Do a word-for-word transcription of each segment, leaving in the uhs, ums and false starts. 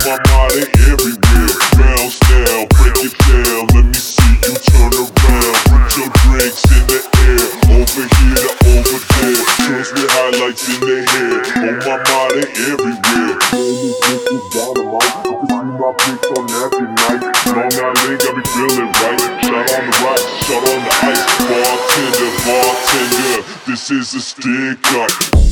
my mind, they everywhere. Bounce now, break it down, let me see you turn around. Put your drinks in the air, over here to over there. Girls with highlights in their hair, on my mind, they everywhere. This is Dynamite, you can see my pics on every night. Long Island got me feeling right. Shot on the rocks, shot on the ice. Bartender, bartender, this is a stick up.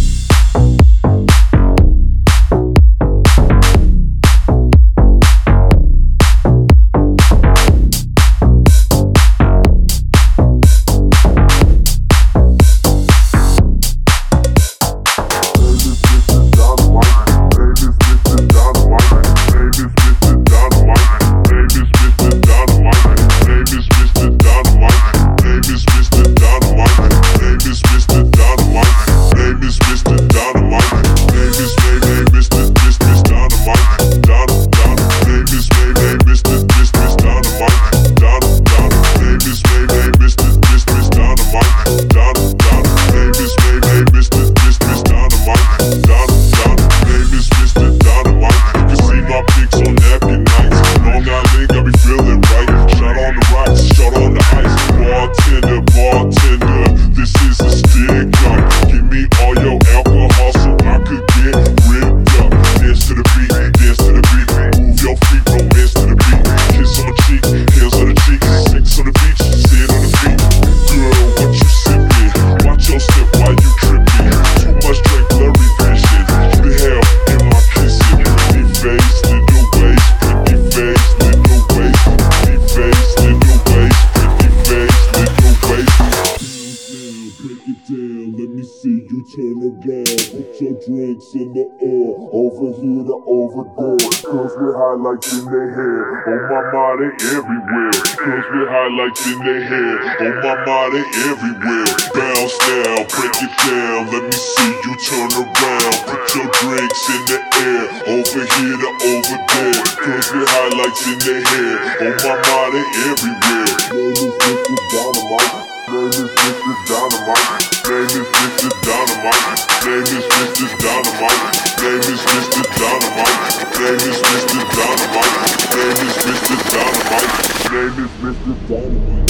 Turn around, put your drinks in the air, over here to over there. Girls with highlights in their hair, on my mind they everywhere. Girls with highlights in their hair, on my mind they everywhere. Bounce now, break it down, let me see you turn around. Put your drinks in the air, over here to over there. Girls with highlights in their hair, on my mind they everywhere. Name is Mister Dynamite. Name is Mister Dynamite. Name is Mister Dynamite. Name is Mister Dynamite. Name is Mister Dynamite. Name is Mister Dynamite. Name is Mister Dynamite. Name is Mister Dynamite.